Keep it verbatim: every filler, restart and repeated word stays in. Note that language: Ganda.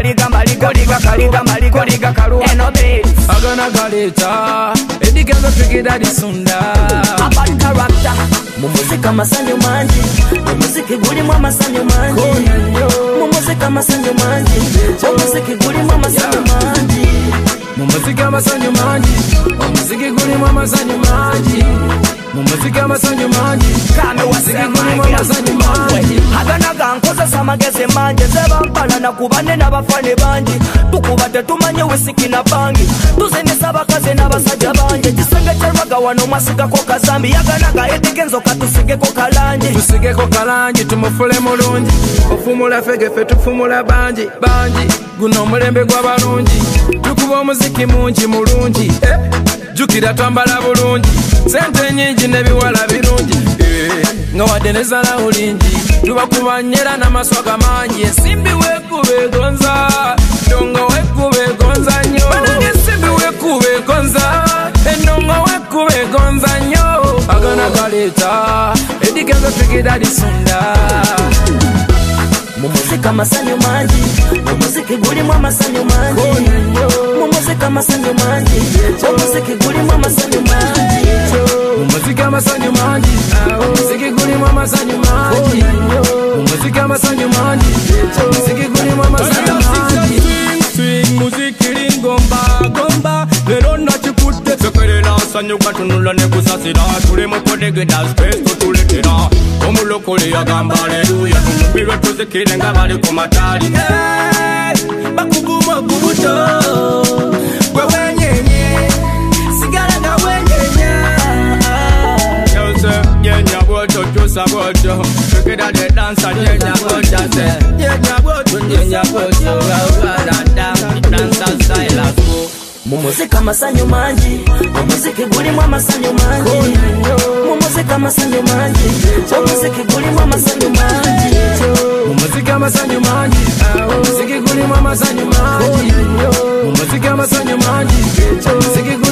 maliga maliga liga kaliga maliga liga kalu eno be agana galeta edigenzo tukida disunda about character mu muzika masanyo manji mu muziki gulimu amasanyo manji mu muzika masanyo manji mu muziki gulimu amasanyo manji mu muzika masanyo manji mu muziki gulimu amasanyo manji mu muzika amasanyo manji kame gulimu amasanyo manji agana gankoza samageze manje zeba mpala na kubane n'abafane banji tukubate tumanye wisiki na bangi tuzenesa abakazi n'abasajja banje kisenge kyalwaga wano mwasigako kazambi yaganaga edigenzo katusigeko kalanje tusigeko kalanje tumufule mulungi ofumula fegefe tufumula banji banji guno omulembe gw'abalungi tukuba omuziki mungi mulungi eh, jukira twambala bulungi sente nyingi n'ebiwala birungi eh, nga wadde nezala ulingi tubakubanyera n'amaswaga mangi ensimbi wekube gonza endongo wekube gonza nnyo banange ensimbi wekube gonza endongo wekube gonza nnyo agana galeta edigenzo tukida disunda mu muzika masanyo manji mu muziki gulimu amasanyo manji mu muzika masanyo manji mu muziki gulimu amasanyo manji mu muzika masanyo manji mu muziki gulimu amasanyo manji mu muzika amasanyo manji mu muziki gulimu amasanyo manji swing muziki lingomba gomba lero nakikutte sekerera sanyo katunula ne kusasira tuli mu kodegeda space tutulekera omulokole yagamba haleluya tumubirwe tuzikire nga bali ku matali bakuvuma ku buto gwe wenyenye sigala nga wenyenya yose nyenya bwoto tusa bwoto tukida de dansa nyenya bwoto se nyenya bwoto nyenya bwoto gawaranda dansa style asko mu muzika masanyo manji mu muziki gulimu amasanyo manji mu muzika masanyo manji mu muziki gulimu amasanyo manji mu muzika amasanyo manji mu muziki gulimu amasanyo manji mu muzika amasanyo manji mu muziki